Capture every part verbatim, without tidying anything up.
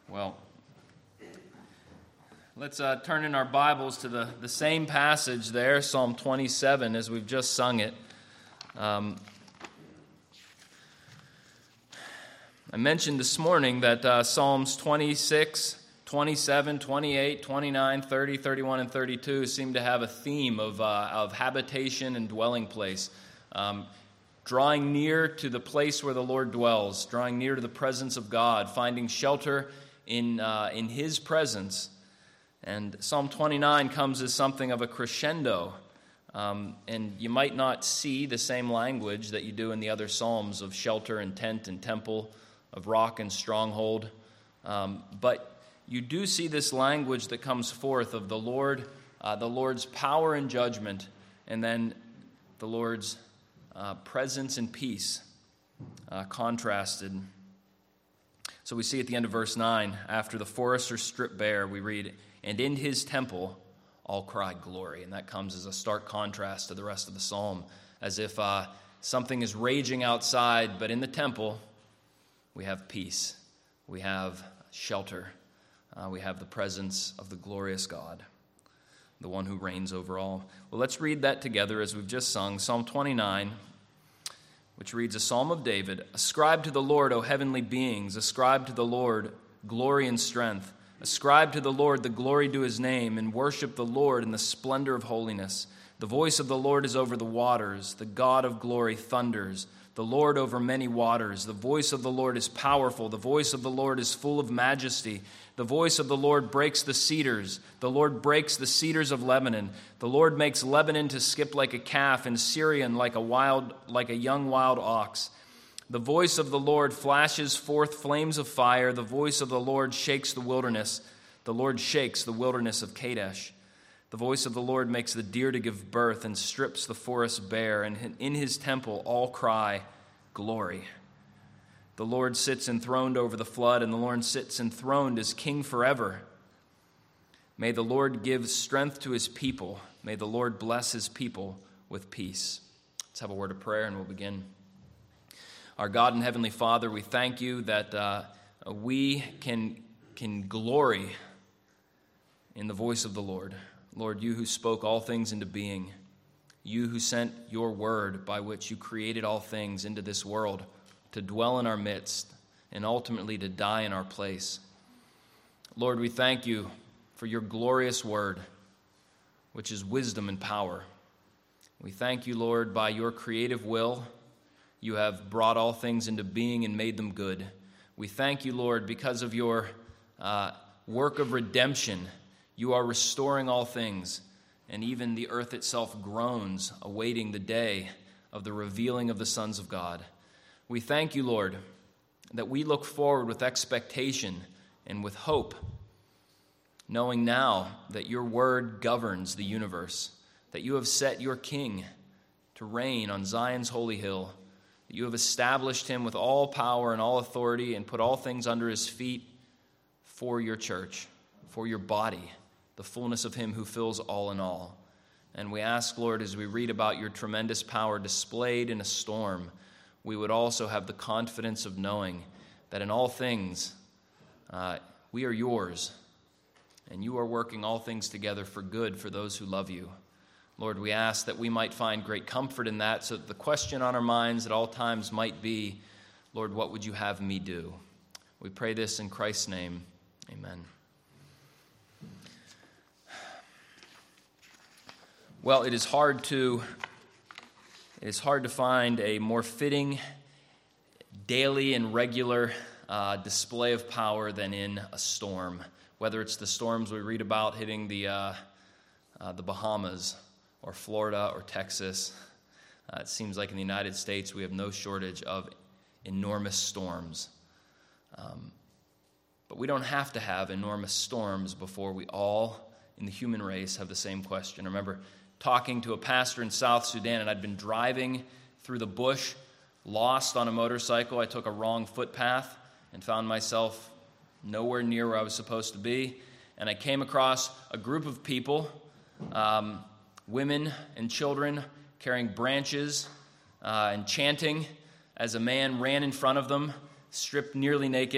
Well, let's uh, turn in our Bibles to the, the same passage there, Psalm twenty-seven, as we've just sung it. Um, I mentioned this morning that uh, Psalms twenty-six, twenty-seven, twenty-eight, twenty-nine, thirty, thirty-one, and thirty-two seem to have a theme of, uh, of habitation and dwelling place. Um, drawing near to the place where the Lord dwells, drawing near to the presence of God, finding shelter in uh, in His presence. And Psalm twenty-nine comes as something of a crescendo. Um, and you might not see the same language that you do in the other Psalms of shelter and tent and temple, of rock and stronghold. Um, but you do see this language that comes forth of the Lord, uh, the Lord's power and judgment, and then the Lord's uh, presence and peace uh, contrasted. So we see at the end of verse nine, after the forests are stripped bare, we read, "And in His temple all cry glory." And that comes as a stark contrast to the rest of the psalm, as if uh, something is raging outside, but in the temple we have peace, we have shelter, uh, we have the presence of the glorious God, the one who reigns over all. Well, let's read that together as we've just sung, Psalm twenty-nine, which reads, a psalm of David. "Ascribe to the Lord, O heavenly beings, ascribe to the Lord glory and strength. Ascribe to the Lord the glory due His name, and worship the Lord in the splendor of holiness. The voice of the Lord is over the waters. The God of glory thunders. The Lord over many waters. The voice of the Lord is powerful. The voice of the Lord is full of majesty. The voice of the Lord breaks the cedars. The Lord breaks the cedars of Lebanon. The Lord makes Lebanon to skip like a calf, and Syrian like a wild, like a young wild ox. The voice of the Lord flashes forth flames of fire. The voice of the Lord shakes the wilderness. The Lord shakes the wilderness of Kadesh. The voice of the Lord makes the deer to give birth and strips the forest bare. And in His temple all cry, glory. The Lord sits enthroned over the flood, and the Lord sits enthroned as King forever. May the Lord give strength to His people. May the Lord bless His people with peace." Let's have a word of prayer, and we'll begin. Our God and Heavenly Father, we thank You that uh, we can, can glory in the voice of the Lord. Lord, You who spoke all things into being, You who sent Your word by which You created all things into this world to dwell in our midst and ultimately to die in our place. Lord, we thank You for Your glorious word, which is wisdom and power. We thank You, Lord, by Your creative will, You have brought all things into being and made them good. We thank You, Lord, because of Your uh, work of redemption. You are restoring all things, and even the earth itself groans, awaiting the day of the revealing of the sons of God. We thank You, Lord, that we look forward with expectation and with hope, knowing now that Your word governs the universe, that You have set Your King to reign on Zion's holy hill, that You have established Him with all power and all authority and put all things under His feet for Your church, for Your body, the fullness of Him who fills all in all. And we ask, Lord, as we read about Your tremendous power displayed in a storm, we would also have the confidence of knowing that in all things uh, we are Yours, and You are working all things together for good for those who love You. Lord, we ask that we might find great comfort in that, so that the question on our minds at all times might be, Lord, what would You have me do? We pray this in Christ's name. Amen. Well, it is hard to it is hard to find a more fitting daily and regular uh, display of power than in a storm. Whether it's the storms we read about hitting the uh, uh, the Bahamas or Florida or Texas, uh, it seems like in the United States we have no shortage of enormous storms. Um, but we don't have to have enormous storms before we all in the human race have the same question. I remember talking to a pastor in South Sudan, and I'd been driving through the bush, lost on a motorcycle. I took a wrong footpath and found myself nowhere near where I was supposed to be. And I came across a group of people, um, women and children, carrying branches uh, and chanting as a man ran in front of them, stripped nearly naked,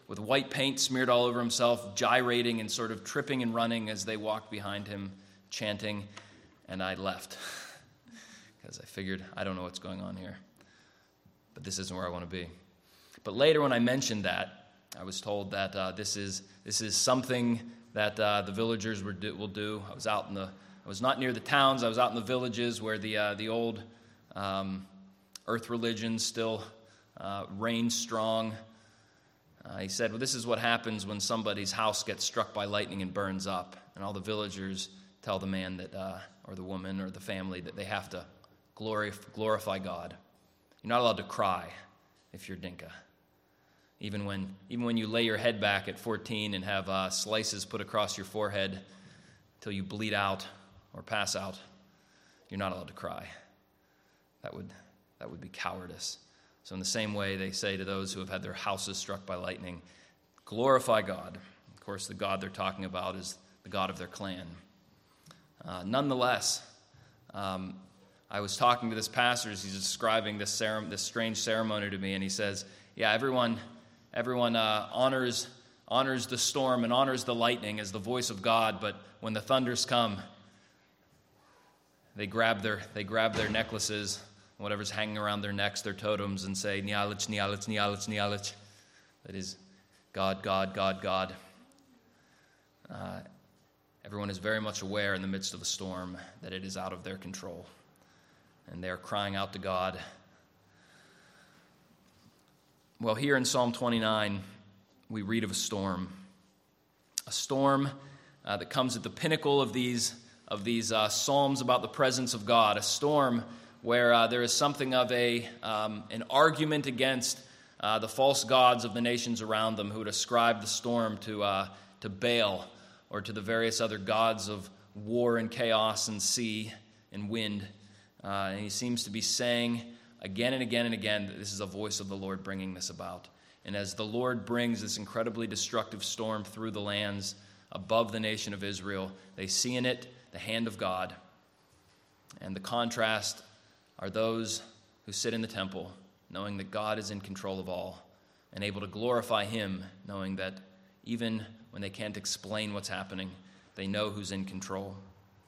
with white paint smeared all over himself, gyrating and sort of tripping and running as they walked behind him, chanting, and I left because I figured, I don't know what's going on here, but this isn't where I want to be. But later when I mentioned that, I was told that uh, this is this is something that uh, the villagers were do, will do. I was out in the, I was not near the towns, I was out in the villages where the uh, the old um, earth religions still uh, reign strong. Uh, he said, well, this is what happens when somebody's house gets struck by lightning and burns up. And all the villagers tell the man that, uh, or the woman or the family that they have to glorify, glorify God. You're not allowed to cry if you're Dinka. Even when, even when you lay your head back at fourteen and have uh, slices put across your forehead till you bleed out or pass out, you're not allowed to cry. That would, that would be cowardice. So in the same way, they say to those who have had their houses struck by lightning, glorify God. Of course, the God they're talking about is the God of their clan. Uh, nonetheless, um, I was talking to this pastor as he's describing this, cere- this strange ceremony to me, and he says, yeah, everyone, everyone uh, honors, honors the storm and honors the lightning as the voice of God, but when the thunders come, they grab their, they grab their necklaces, whatever's hanging around their necks, their totems, and say, Nialich, Nialich, Nialich, Nialich. That is, God, God, God, God. Uh, everyone is very much aware in the midst of the storm that it is out of their control. And they're crying out to God. Well, here in Psalm twenty-nine, we read of a storm. A storm uh, that comes at the pinnacle of these, of these uh, psalms about the presence of God. A storm where uh, there is something of a um, an argument against uh, the false gods of the nations around them who would ascribe the storm to uh, to Baal or to the various other gods of war and chaos and sea and wind. Uh, and he seems to be saying again and again and again that this is a voice of the Lord bringing this about. And as the Lord brings this incredibly destructive storm through the lands above the nation of Israel, they see in it the hand of God. And the contrast are those who sit in the temple, knowing that God is in control of all, and able to glorify him, knowing that even when they can't explain what's happening, they know who's in control.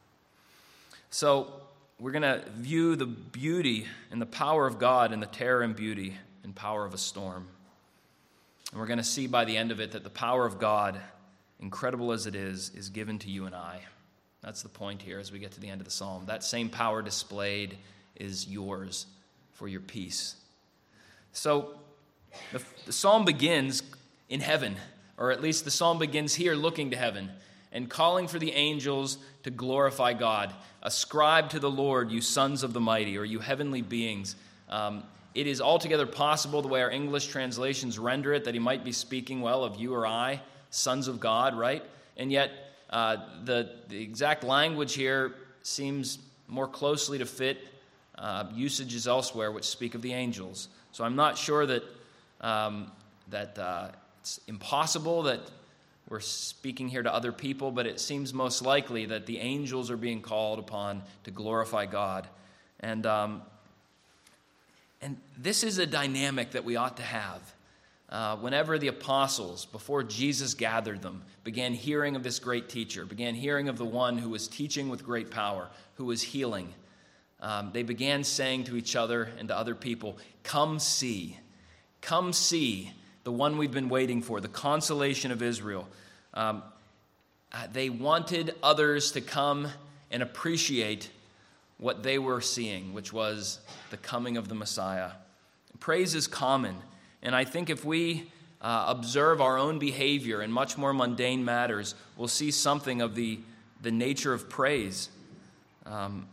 So we're going to view the beauty and the power of God and the terror and beauty and power of a storm. And we're going to see by the end of it that the power of God, incredible as it is, is given to you and I. That's the point here as we get to the end of the psalm. That same power displayed is yours for your peace. So the, the psalm begins in heaven, or at least the psalm begins here looking to heaven and calling for the angels to glorify God. Ascribe to the Lord, you sons of the mighty, or you heavenly beings. Um, it is altogether possible, the way our English translations render it, that he might be speaking, well, of you or I, sons of God, right? And yet uh, the, the exact language here seems more closely to fit uh, usages elsewhere which speak of the angels. So I'm not sure that um, that uh, it's impossible that we're speaking here to other people, but it seems most likely that the angels are being called upon to glorify God. And um, and this is a dynamic that we ought to have. Uh, whenever the apostles, before Jesus gathered them, began hearing of this great teacher, began hearing of the one who was teaching with great power, who was healing, um, they began saying to each other and to other people, come see, come see the one we've been waiting for, the consolation of Israel. Um, uh, they wanted others to come and appreciate what they were seeing, which was the coming of the Messiah. Praise is common. And I think if we uh, observe our own behavior in much more mundane matters, we'll see something of the, the nature of praise. Um,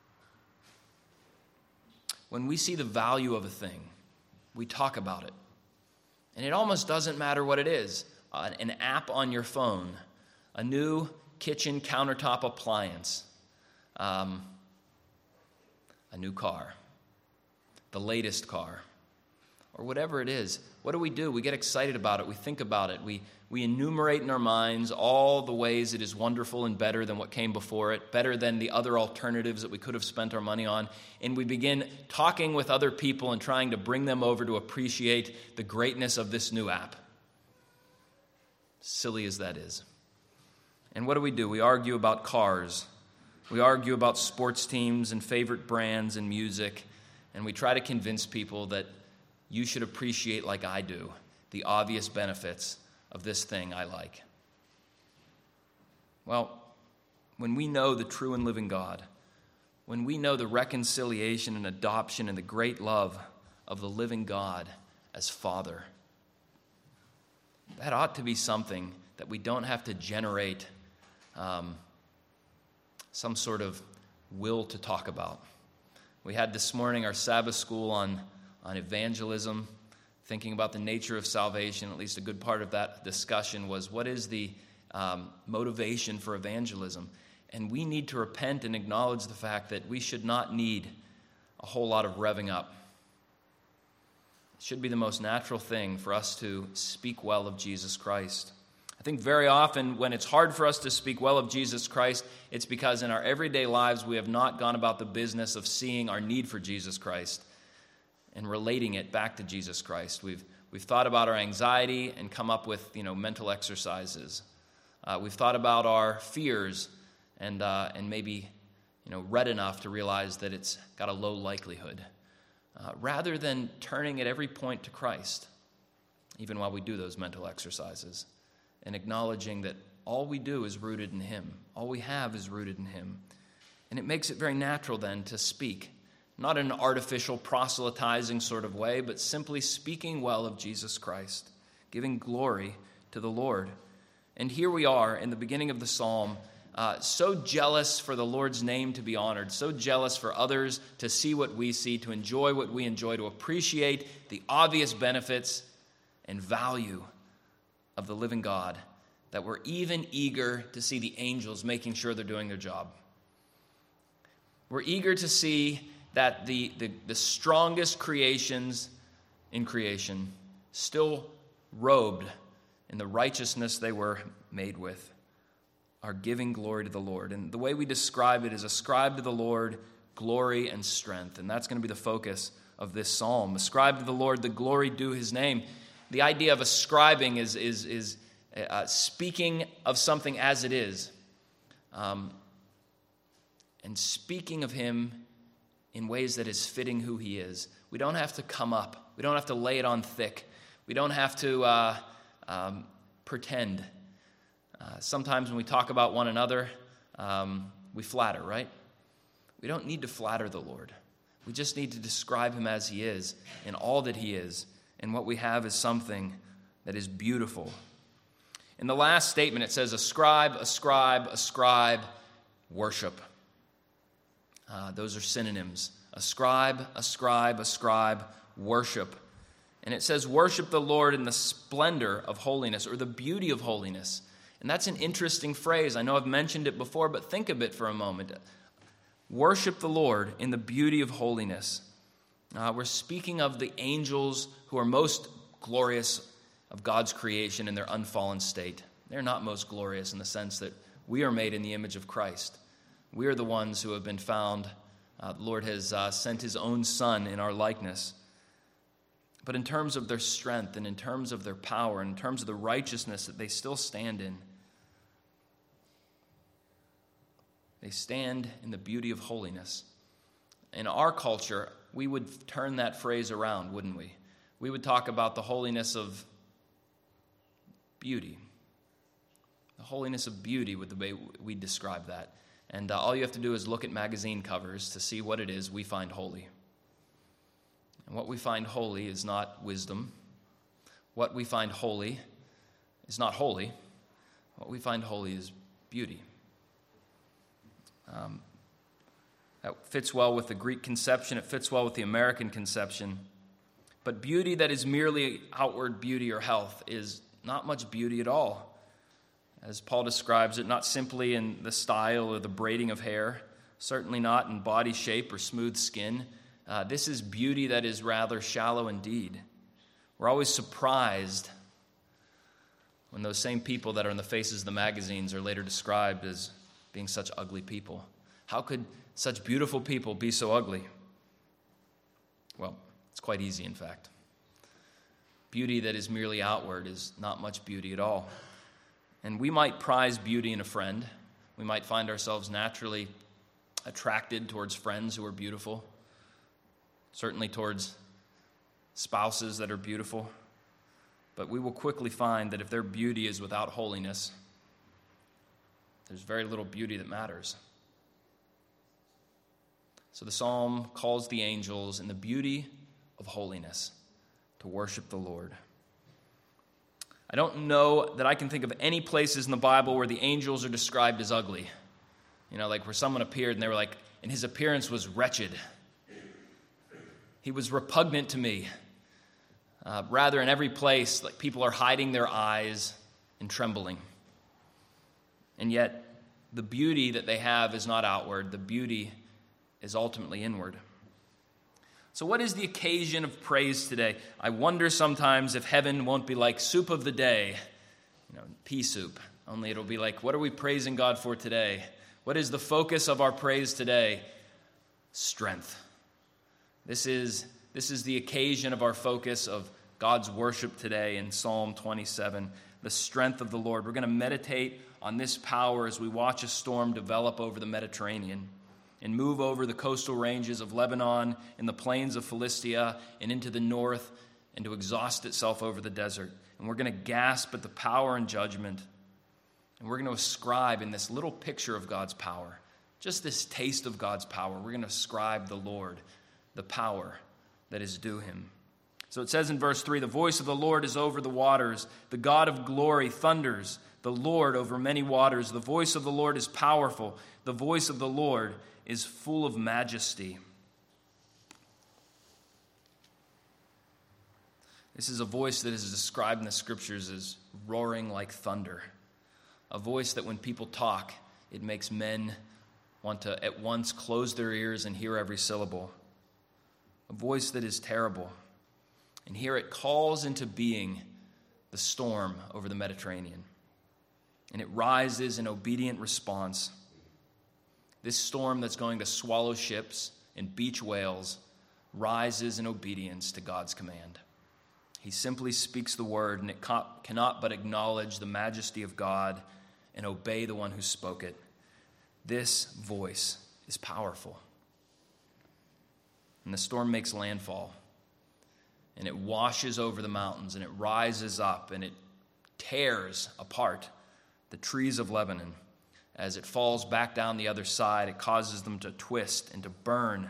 when we see the value of a thing, we talk about it. And it almost doesn't matter what it is. Uh, an app on your phone, a new kitchen countertop appliance, um, a new car, the latest car, or whatever it is. What do we do? We get excited about it. We think about it. We, we enumerate in our minds all the ways it is wonderful and better than what came before it, better than the other alternatives that we could have spent our money on. And we begin talking with other people and trying to bring them over to appreciate the greatness of this new app. silly as that is. And what do we do? We argue about cars. We argue about sports teams and favorite brands and music, and we try to convince people that you should appreciate, like I do, the obvious benefits of this thing I like. Well, when we know the true and living God, when we know the reconciliation and adoption and the great love of the living God as Father, that ought to be something that we don't have to generate um, some sort of will to talk about. We had this morning our Sabbath school on, on evangelism, thinking about the nature of salvation. At least a good part of that discussion was, what is the um, motivation for evangelism? And we need to repent and acknowledge the fact that we should not need a whole lot of revving up. It should be the most natural thing for us to speak well of Jesus Christ. I think very often when it's hard for us to speak well of Jesus Christ, it's because in our everyday lives we have not gone about the business of seeing our need for Jesus Christ and relating it back to Jesus Christ. We've we've thought about our anxiety and come up with, you know, mental exercises. Uh, we've thought about our fears and uh, and maybe, you know, read enough to realize that it's got a low likelihood, uh, rather than turning at every point to Christ, even while we do those mental exercises, and acknowledging that all we do is rooted in Him. All we have is rooted in Him. And it makes it very natural then to speak, not in an artificial proselytizing sort of way, but simply speaking well of Jesus Christ, giving glory to the Lord. And here we are in the beginning of the psalm, uh, so jealous for the Lord's name to be honored, so jealous for others to see what we see, to enjoy what we enjoy, to appreciate the obvious benefits and value of the living God, that we're even eager to see the angels making sure they're doing their job. We're eager to see that the, the, the strongest creations in creation still robed in the righteousness they were made with are giving glory to the Lord. And the way we describe it is ascribe to the Lord glory and strength. And that's going to be the focus of this psalm. Ascribe to the Lord the glory due His name. The idea of ascribing is, is, is uh, speaking of something as it is, um, and speaking of Him in ways that is fitting who He is. We don't have to come up. We don't have to lay it on thick. We don't have to uh, um, pretend. Uh, sometimes when we talk about one another, um, we flatter, right? We don't need to flatter the Lord. We just need to describe Him as He is in all that He is. And what we have is something that is beautiful. In the last statement, it says, ascribe, ascribe, ascribe, worship. Uh, those are synonyms. Ascribe, ascribe, ascribe, worship. And it says, worship the Lord in the splendor of holiness, or the beauty of holiness. And that's an interesting phrase. I know I've mentioned it before, but think of it for a moment. Worship the Lord in the beauty of holiness. Uh, we're speaking of the angels who are most glorious of God's creation in their unfallen state. They're not most glorious in the sense that we are made in the image of Christ. We are the ones who have been found. Uh, the Lord has uh, sent His own Son in our likeness. But in terms of their strength and in terms of their power and in terms of the righteousness that they still stand in, they stand in the beauty of holiness. In our culture, we would turn that phrase around, wouldn't we? We would talk about the holiness of beauty. The holiness of beauty with the way we describe that. And uh, all you have to do is look at magazine covers to see what it is we find holy. And what we find holy is not wisdom. What we find holy is not holy. What we find holy is beauty. Um, that fits well with the Greek conception. It fits well with the American conception. But beauty that is merely outward beauty or health is not much beauty at all. As Paul describes it, not simply in the style or the braiding of hair, certainly not in body shape or smooth skin. Uh, this is beauty that is rather shallow indeed. We're always surprised when those same people that are in the faces of the magazines are later described as being such ugly people. How could such beautiful people be so ugly? Well, it's quite easy, in fact. Beauty that is merely outward is not much beauty at all. And we might prize beauty in a friend. We might find ourselves naturally attracted towards friends who are beautiful, certainly towards spouses that are beautiful. But we will quickly find that if their beauty is without holiness, there's very little beauty that matters. So the psalm calls the angels in the beauty of holiness to worship the Lord. I don't know that I can think of any places in the Bible where the angels are described as ugly. You know, like where someone appeared and they were like, and his appearance was wretched. He was repugnant to me. Uh, rather, in every place, like people are hiding their eyes and trembling. And yet, the beauty that they have is not outward. The beauty is ultimately inward. So what is the occasion of praise today? I wonder sometimes if heaven won't be like soup of the day, you know, pea soup. Only it'll be like, what are we praising God for today? What is the focus of our praise today? Strength. This is, this is the occasion of our focus of God's worship today in Psalm twenty-seven, the strength of the Lord. We're going to meditate on this power as we watch a storm develop over the Mediterranean and move over the coastal ranges of Lebanon and the plains of Philistia and into the north and to exhaust itself over the desert. And we're going to gasp at the power and judgment. And we're going to ascribe in this little picture of God's power, just this taste of God's power, we're going to ascribe the Lord the power that is due him. So it says in verse three, the voice of the Lord is over the waters. The God of glory thunders. The Lord over many waters. The voice of the Lord is powerful. The voice of the Lord is full of majesty. This is a voice that is described in the scriptures as roaring like thunder. A voice that when people talk, it makes men want to at once close their ears and hear every syllable. A voice that is terrible. And here it calls into being the storm over the Mediterranean. And it rises in obedient response. This storm that's going to swallow ships and beach whales rises in obedience to God's command. He simply speaks the word, and it cannot but acknowledge the majesty of God and obey the one who spoke it. This voice is powerful. And the storm makes landfall. And it washes over the mountains, and it rises up, and it tears apart the trees of Lebanon. As it falls back down the other side, it causes them to twist and to burn.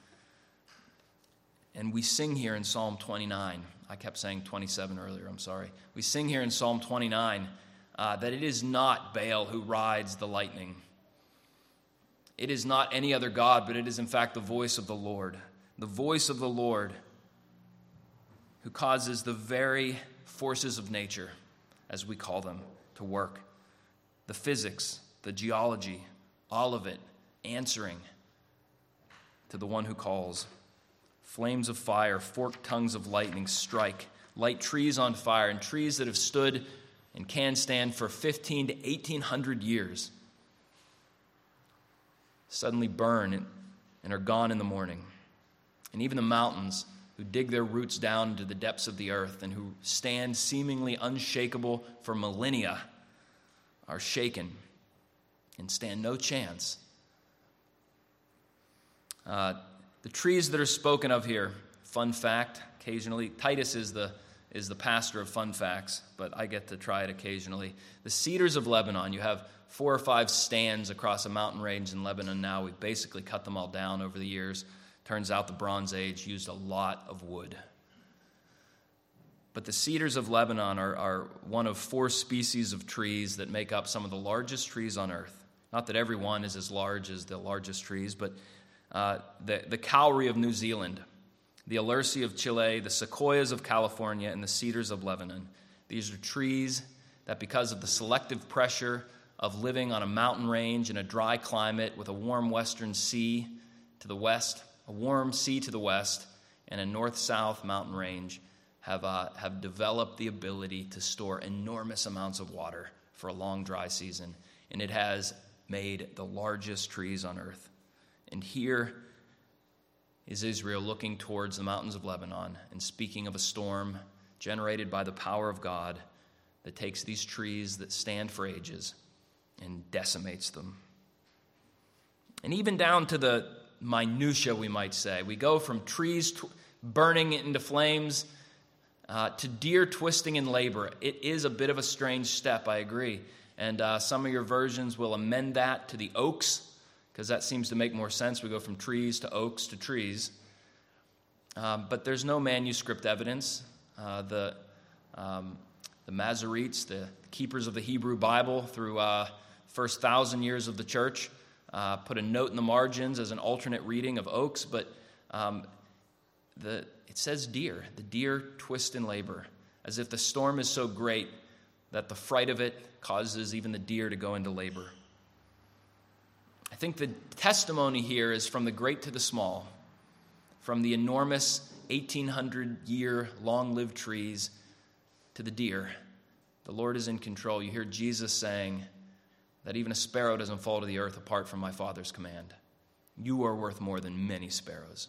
And we sing here in Psalm twenty-nine. I kept saying twenty-seven earlier, I'm sorry. We sing here in Psalm twenty-nine uh, that it is not Baal who rides the lightning. It is not any other god, but it is in fact the voice of the Lord. The voice of the Lord who causes the very forces of nature, as we call them, to work. The physics, the geology, all of it answering to the one who calls. Flames of fire, forked tongues of lightning strike, light trees on fire, and trees that have stood and can stand for fifteen to eighteen hundred years suddenly burn and are gone in the morning. And even the mountains who dig their roots down into the depths of the earth and who stand seemingly unshakable for millennia are shaken and stand no chance. Uh, the trees that are spoken of here, fun fact, occasionally, Titus is the is the pastor of fun facts, but I get to try it occasionally. The cedars of Lebanon, you have four or five stands across a mountain range in Lebanon now. We've basically cut them all down over the years. Turns out the Bronze Age used a lot of wood. But the cedars of Lebanon are, are one of four species of trees that make up some of the largest trees on earth. Not that every one is as large as the largest trees, but uh, the, the kauri of New Zealand, the alerce of Chile, the sequoias of California, and the cedars of Lebanon. These are trees that, because of the selective pressure of living on a mountain range in a dry climate with a warm western sea to the west, a warm sea to the west, and a north-south mountain range, have uh, have developed the ability to store enormous amounts of water for a long dry season. And it has made the largest trees on earth. And here is Israel looking towards the mountains of Lebanon and speaking of a storm generated by the power of God that takes these trees that stand for ages and decimates them. And even down to the minutia, we might say. We go from trees tw- burning into flames uh, to deer twisting in labor. It is a bit of a strange step, I agree. And uh, some of your versions will amend that to the oaks, because that seems to make more sense. We go from trees to oaks to trees. Um, but there's no manuscript evidence. Uh, the um, the Masoretes, the keepers of the Hebrew Bible through uh, first thousand years of the church, uh, put a note in the margins as an alternate reading of oaks. But um, the it says deer. The deer twist in labor, as if the storm is so great that the fright of it causes even the deer to go into labor. I think the testimony here is from the great to the small, from the enormous eighteen hundred year long-lived trees to the deer. The Lord is in control. You hear Jesus saying that even a sparrow doesn't fall to the earth apart from my Father's command. You are worth more than many sparrows.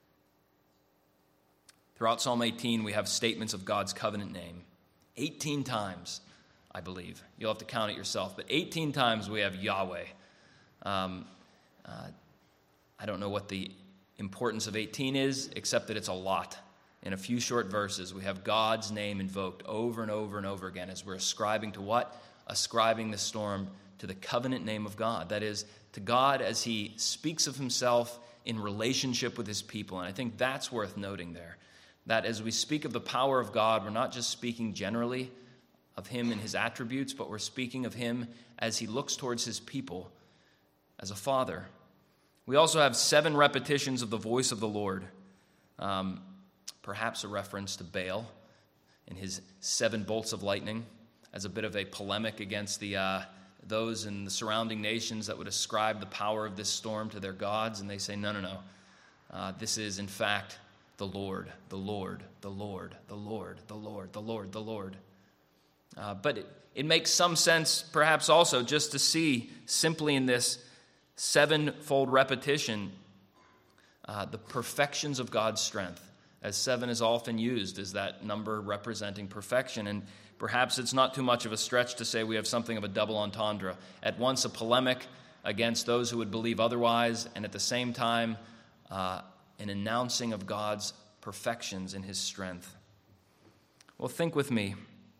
Throughout Psalm eighteen, we have statements of God's covenant name. eighteen times, I believe. You'll have to count it yourself. But eighteen times we have Yahweh. Um, uh, I don't know what the importance of eighteen is, except that it's a lot. In a few short verses, we have God's name invoked over and over and over again as we're ascribing to what? Ascribing the storm to the covenant name of God. That is, to God as he speaks of himself in relationship with his people. And I think that's worth noting there. That as we speak of the power of God, we're not just speaking generally of him and his attributes, but we're speaking of him as he looks towards his people as a father. We also have seven repetitions of the voice of the Lord, um, perhaps a reference to Baal and his seven bolts of lightning as a bit of a polemic against the uh, those in the surrounding nations that would ascribe the power of this storm to their gods, and they say, no, no, no. Uh, this is, in fact, the Lord, the Lord, the Lord, the Lord, the Lord, the Lord, the Lord. Uh, but it, it makes some sense, perhaps also, just to see simply in this sevenfold repetition, uh, the perfections of God's strength, as seven is often used as that number representing perfection. And perhaps it's not too much of a stretch to say we have something of a double entendre. At once a polemic against those who would believe otherwise, and at the same time uh, an announcing of God's perfections in his strength. Well, think with me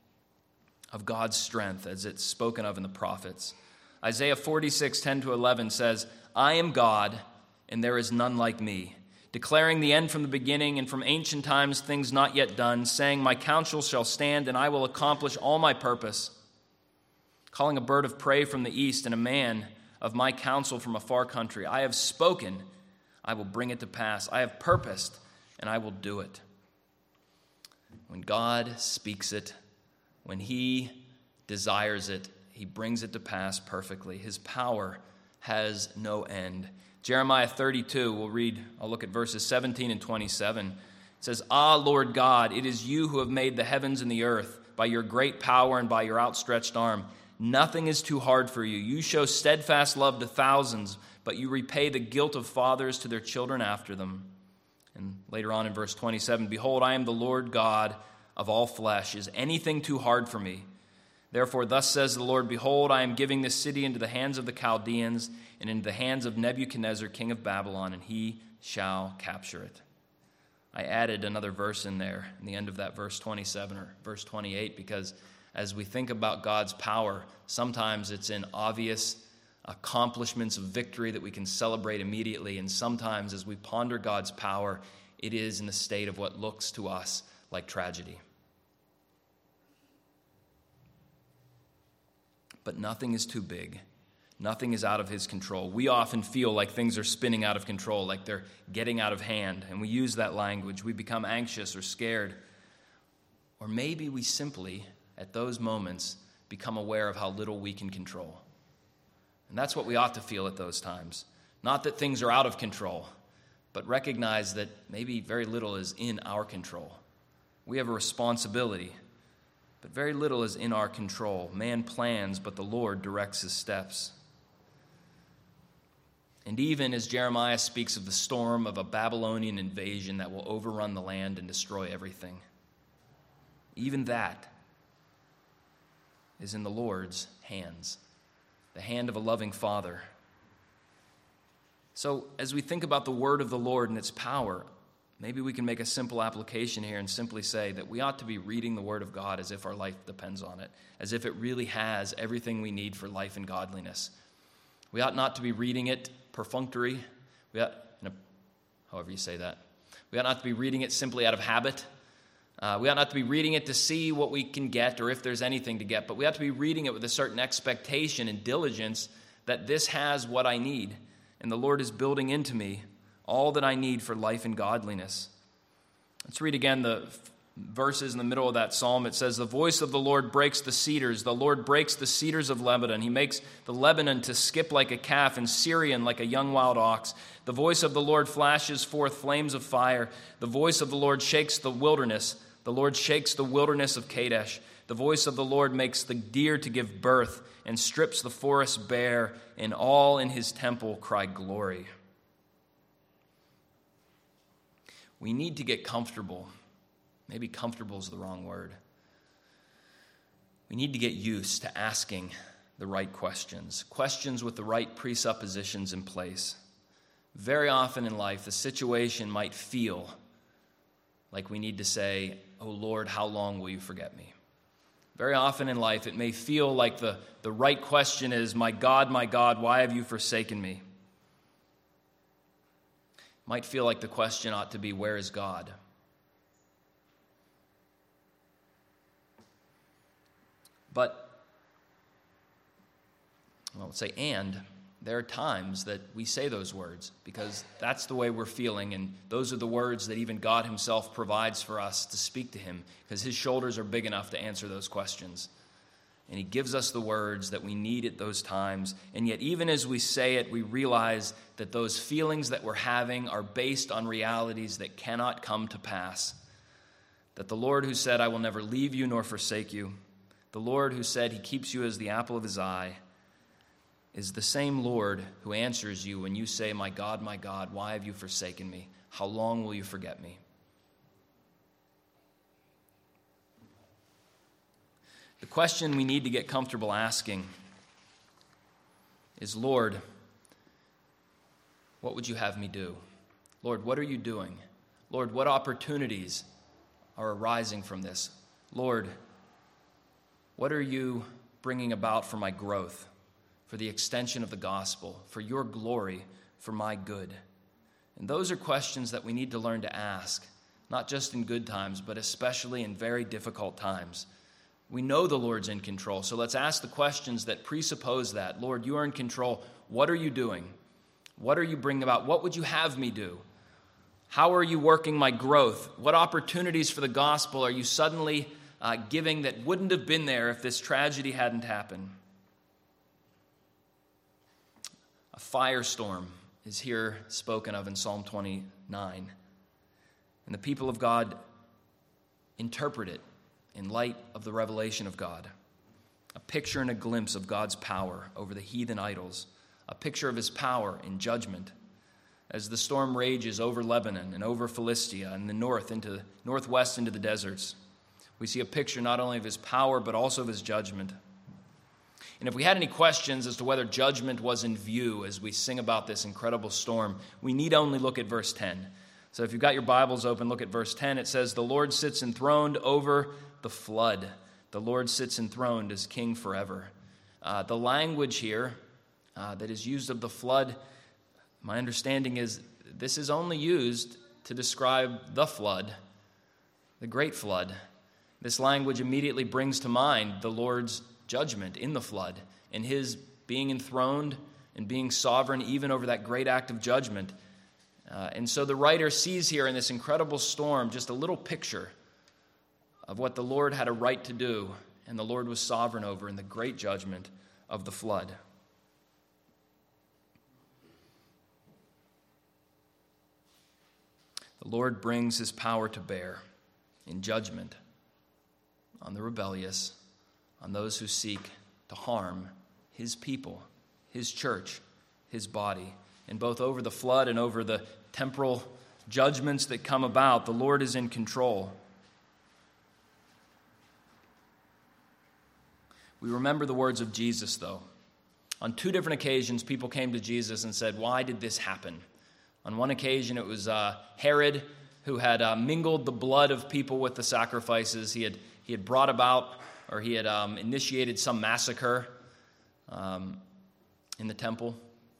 of God's strength as it's spoken of in the prophets. Isaiah forty-six, ten to eleven says, I am God, and there is none like me, declaring the end from the beginning and from ancient times things not yet done, saying, my counsel shall stand, and I will accomplish all my purpose. Calling a bird of prey from the east and a man of my counsel from a far country. I have spoken, I will bring it to pass. I have purposed, and I will do it. When God speaks it, when he desires it, he brings it to pass perfectly. His power has no end. Jeremiah thirty-two, we'll read, I'll look at verses seventeen and twenty-seven. It says, Ah, Lord God, it is you who have made the heavens and the earth by your great power and by your outstretched arm. Nothing is too hard for you. You show steadfast love to thousands, but you repay the guilt of fathers to their children after them. And later on in verse twenty-seven, behold, I am the Lord God of all flesh. Is anything too hard for me? Therefore, thus says the Lord, behold, I am giving this city into the hands of the Chaldeans and into the hands of Nebuchadnezzar, king of Babylon, and he shall capture it. I added another verse in there, in the end of that verse twenty-seven or verse twenty-eight, because as we think about God's power, sometimes it's in obvious accomplishments of victory that we can celebrate immediately, and sometimes as we ponder God's power, it is in the state of what looks to us like tragedy. But nothing is too big. Nothing is out of his control. We often feel like things are spinning out of control, like they're getting out of hand, and we use that language. We become anxious or scared. Or maybe we simply, at those moments, become aware of how little we can control. And that's what we ought to feel at those times. Not that things are out of control, but recognize that maybe very little is in our control. We have a responsibility, but very little is in our control. Man plans, but the Lord directs his steps. And even as Jeremiah speaks of the storm of a Babylonian invasion that will overrun the land and destroy everything, even that is in the Lord's hands, the hand of a loving Father. So as we think about the word of the Lord and its power, maybe we can make a simple application here and simply say that we ought to be reading the word of God as if our life depends on it, as if it really has everything we need for life and godliness. We ought not to be reading it perfunctory. We ought, you know, however you say that. We ought not to be reading it simply out of habit. Uh, we ought not to be reading it to see what we can get or if there's anything to get, but we ought to be reading it with a certain expectation and diligence that this has what I need, and the Lord is building into me all that I need for life and godliness. Let's read again the verses in the middle of that psalm. It says, "The voice of the Lord breaks the cedars. The Lord breaks the cedars of Lebanon. He makes the Lebanon to skip like a calf and Syrian like a young wild ox. The voice of the Lord flashes forth flames of fire. The voice of the Lord shakes the wilderness. The Lord shakes the wilderness of Kadesh. The voice of the Lord makes the deer to give birth and strips the forest bare, and all in his temple cry glory." We need to get comfortable. Maybe comfortable is the wrong word. We need to get used to asking the right questions, questions with the right presuppositions in place. Very often in life, the situation might feel like we need to say, "Oh Lord, how long will you forget me?" Very often in life, it may feel like the, the right question is, "My God, my God, why have you forsaken me?" It might feel like the question ought to be, "Where is God?" But, well, let's say, and there are times that we say those words because that's the way we're feeling, and those are the words that even God himself provides for us to speak to him because his shoulders are big enough to answer those questions. And he gives us the words that we need at those times, and yet even as we say it, we realize that those feelings that we're having are based on realities that cannot come to pass. That the Lord who said, "I will never leave you nor forsake you," the Lord who said he keeps you as the apple of his eye, is the same Lord who answers you when you say, "My God, my God, why have you forsaken me? How long will you forget me?" The question we need to get comfortable asking is, "Lord, what would you have me do? Lord, what are you doing? Lord, what opportunities are arising from this? Lord, what are you bringing about for my growth, for the extension of the gospel, for your glory, for my good?" And those are questions that we need to learn to ask, not just in good times, but especially in very difficult times. We know the Lord's in control, so let's ask the questions that presuppose that. Lord, you are in control. What are you doing? What are you bringing about? What would you have me do? How are you working my growth? What opportunities for the gospel are you suddenly uh, giving that wouldn't have been there if this tragedy hadn't happened? A firestorm is here spoken of in Psalm twenty-nine. And the people of God interpret it in light of the revelation of God. A picture and a glimpse of God's power over the heathen idols. A picture of his power in judgment. As the storm rages over Lebanon and over Philistia and the north into northwest into the deserts, we see a picture not only of his power but also of his judgment. And if we had any questions as to whether judgment was in view as we sing about this incredible storm, we need only look at verse ten. So if you've got your Bibles open, look at verse ten. It says, "The Lord sits enthroned over the flood. The Lord sits enthroned as king forever." Uh, the language here uh, that is used of the flood, my understanding is this is only used to describe the flood, the great flood. This language immediately brings to mind the Lord's judgment in the flood and his being enthroned and being sovereign even over that great act of judgment. Uh, and so the writer sees here in this incredible storm just a little picture of what the Lord had a right to do and the Lord was sovereign over in the great judgment of the flood. The Lord brings his power to bear in judgment on the rebellious, on those who seek to harm his people, his church, his body. And both over the flood and over the temporal judgments that come about, the Lord is in control. We remember the words of Jesus, though. On two different occasions, people came to Jesus and said, "Why did this happen?" On one occasion, it was uh, Herod, who had uh, mingled the blood of people with the sacrifices. He had, he had brought about, or he had um, initiated some massacre um, in the temple.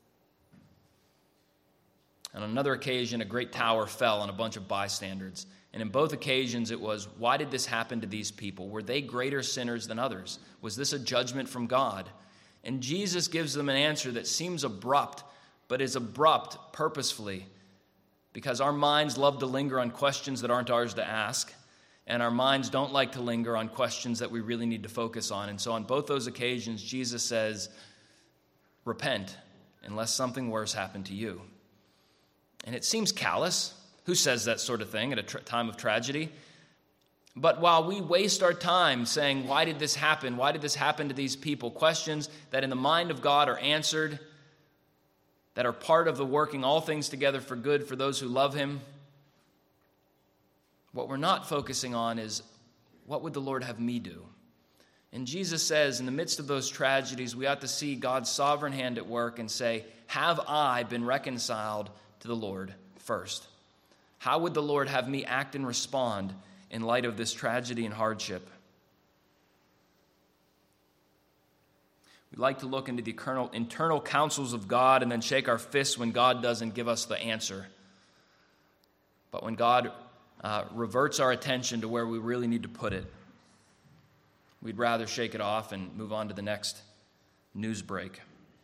On another occasion, a great tower fell on a bunch of bystanders. And in both occasions, it was, why did this happen to these people? Were they greater sinners than others? Was this a judgment from God? And Jesus gives them an answer that seems abrupt, but is abrupt purposefully, because our minds love to linger on questions that aren't ours to ask, and our minds don't like to linger on questions that we really need to focus on. And so on both those occasions, Jesus says, repent, unless something worse happened to you. And it seems callous. Who says that sort of thing at a tra- time of tragedy? But while we waste our time saying, why did this happen? Why did this happen to these people? Questions that in the mind of God are answered, that are part of the working all things together for good for those who love him. What we're not focusing on is, what would the Lord have me do? And Jesus says, in the midst of those tragedies, we ought to see God's sovereign hand at work and say, have I been reconciled to the Lord first? How would the Lord have me act and respond in light of this tragedy and hardship? We like to look into the internal, internal counsels of God and then shake our fists when God doesn't give us the answer. But when God uh, reverts our attention to where we really need to put it, we'd rather shake it off and move on to the next news break.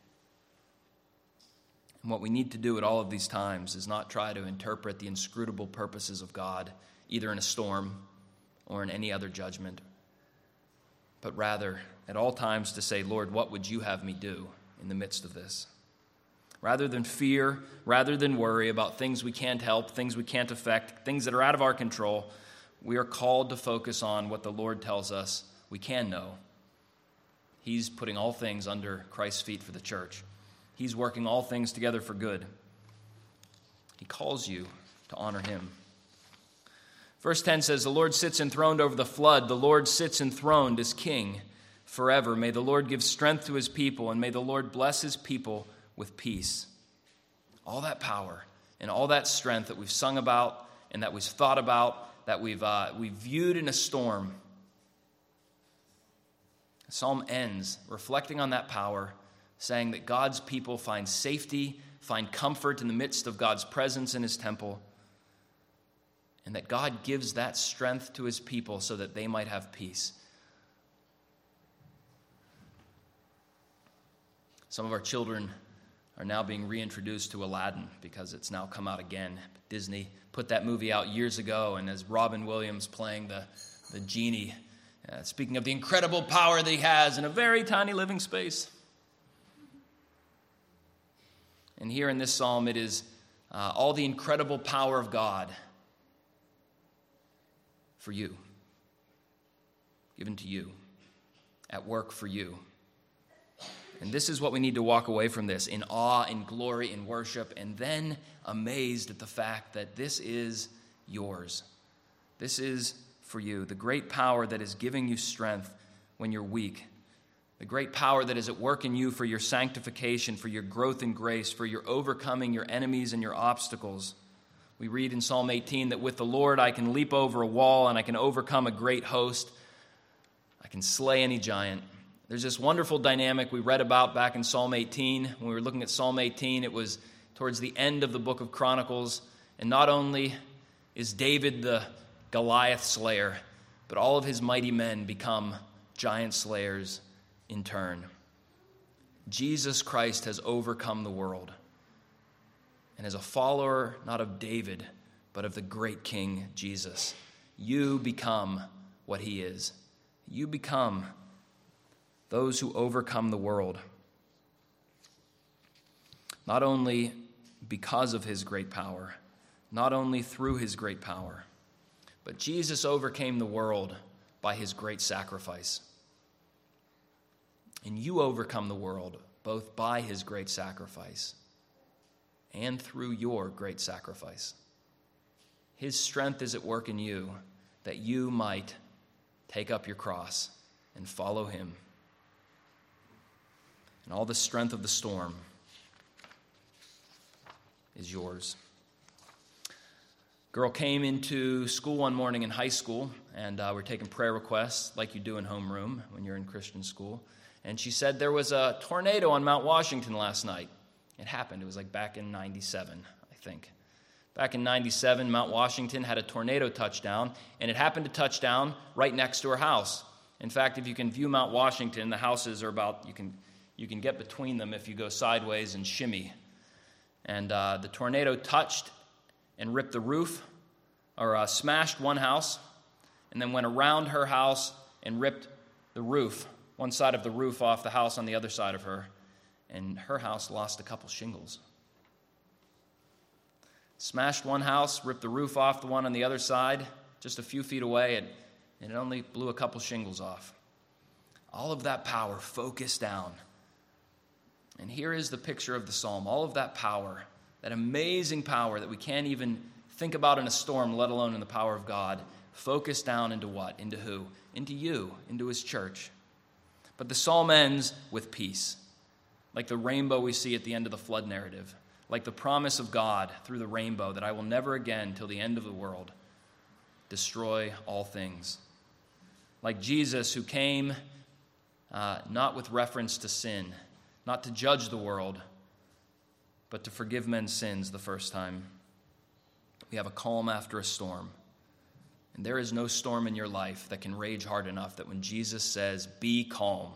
And what we need to do at all of these times is not try to interpret the inscrutable purposes of God, either in a storm or in any other judgment, but rather at all times to say, Lord, what would you have me do in the midst of this? Rather than fear, rather than worry about things we can't help, things we can't affect, things that are out of our control, we are called to focus on what the Lord tells us we can know. He's putting all things under Christ's feet for the church. He's working all things together for good. He calls you to honor him. Verse ten says, the Lord sits enthroned over the flood. The Lord sits enthroned as king forever. May the Lord give strength to his people, and may the Lord bless his people with peace. All that power and all that strength that we've sung about and that we've thought about, that we've, uh, we've viewed in a storm. The psalm ends reflecting on that power, saying that God's people find safety, find comfort in the midst of God's presence in his temple, and that God gives that strength to his people so that they might have peace. Some of our children are now being reintroduced to Aladdin because it's now come out again. Disney put that movie out years ago, and as Robin Williams playing the, the genie, uh, speaking of the incredible power that he has in a very tiny living space. And here in this psalm, it is uh, all the incredible power of God for you, given to you, at work for you. And this is what we need to walk away from this, in awe, in glory, in worship, and then amazed at the fact that this is yours. This is for you, the great power that is giving you strength when you're weak. The great power that is at work in you for your sanctification, for your growth in grace, for your overcoming your enemies and your obstacles. We read in Psalm eighteen that with the Lord I can leap over a wall and I can overcome a great host. I can slay any giant. There's this wonderful dynamic we read about back in Psalm eighteen. When we were looking at Psalm eighteen, it was towards the end of the book of Chronicles. And not only is David the Goliath slayer, but all of his mighty men become giant slayers in turn. Jesus Christ has overcome the world. And as a follower, not of David, but of the great King Jesus, you become what he is. You become those who overcome the world. Not only because of his great power, not only through his great power, but Jesus overcame the world by his great sacrifice. And you overcome the world both by his great sacrifice and through your great sacrifice. His strength is at work in you that you might take up your cross and follow him. and all the strength of the storm is yours. Girl came into school one morning in high school, and uh, we're taking prayer requests like you do in homeroom when you're in Christian school. And she said there was a tornado on Mount Washington last night. It happened. It was like back in ninety-seven, I think. Back in ninety-seven, Mount Washington had a tornado touchdown, and it happened to touch down right next to her house. In fact, if you can view Mount Washington, the houses are about, you can you can get between them if you go sideways and shimmy. And uh, the tornado touched and ripped the roof, or uh, smashed one house, and then went around her house and ripped the roof, one side of the roof off the house on the other side of her. And her house lost a couple shingles. Smashed one house, ripped the roof off the one on the other side, just a few feet away, and, and it only blew a couple shingles off. All of that power focused down. And here is the picture of the psalm. All of that power, that amazing power that we can't even think about in a storm, let alone in the power of God, focused down into what? Into who? Into you, into his church. But the psalm ends with peace, like the rainbow we see at the end of the flood narrative, like the promise of God through the rainbow that I will never again, till the end of the world, destroy all things. Like Jesus, who came uh, not with reference to sin, not to judge the world, but to forgive men's sins the first time. We have a calm after a storm. And there is no storm in your life that can rage hard enough that when Jesus says, be calm,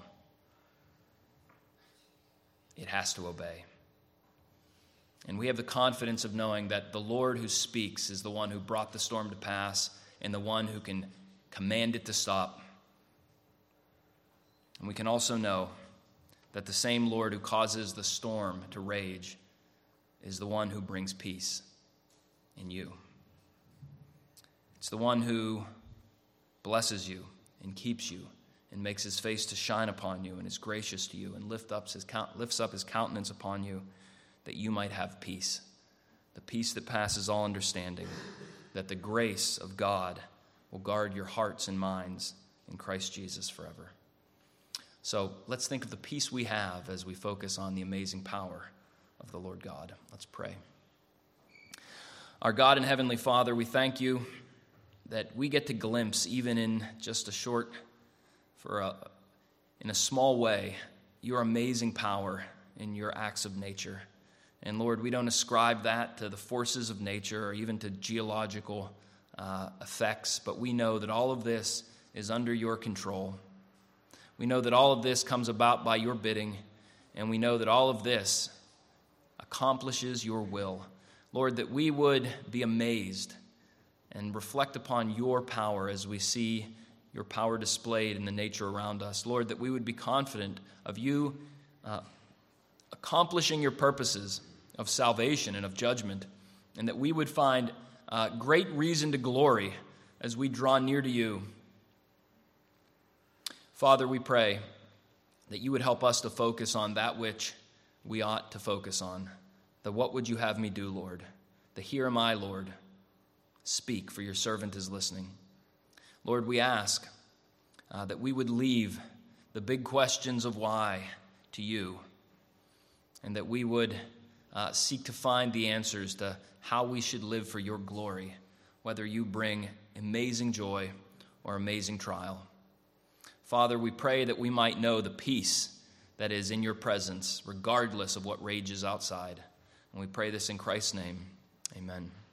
it has to obey. And we have the confidence of knowing that the Lord who speaks is the one who brought the storm to pass and the one who can command it to stop. And we can also know that the same Lord who causes the storm to rage is the one who brings peace in you. It's the one who blesses you and keeps you and makes his face to shine upon you and is gracious to you and lift up his, lifts up his countenance upon you that you might have peace, the peace that passes all understanding, that the grace of God will guard your hearts and minds in Christ Jesus forever. So let's think of the peace we have as we focus on the amazing power of the Lord God. Let's pray. Our God and Heavenly Father, we thank you that we get to glimpse, even in just a short, for a, in a small way, your amazing power in your acts of nature. And Lord, we don't ascribe that to the forces of nature or even to geological uh, effects, but we know that all of this is under your control. We know that all of this comes about by your bidding, and we know that all of this accomplishes your will. Lord, that we would be amazed and reflect upon your power as we see your power displayed in the nature around us. Lord, that we would be confident of you uh, accomplishing your purposes of salvation and of judgment, and that we would find uh, great reason to glory as we draw near to you. Father, we pray that you would help us to focus on that which we ought to focus on. The what would you have me do, Lord? The here am I, Lord. Speak, for your servant is listening. Lord, we ask uh, that we would leave the big questions of why to you, and that we would uh, seek to find the answers to how we should live for your glory, whether you bring amazing joy or amazing trial. Father, we pray that we might know the peace that is in your presence, regardless of what rages outside. And we pray this in Christ's name. Amen.